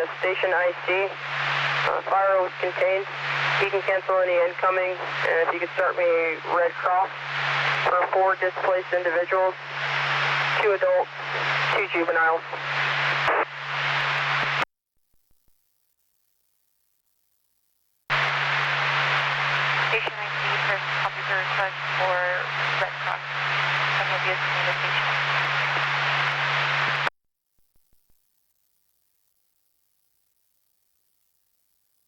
Station IC. Fire was contained. You can cancel any incoming, and if you could start me Red Cross for 4 displaced individuals, 2 adults, 2 juveniles. Station IC, first copy the request for Red Cross. Some of you is communication.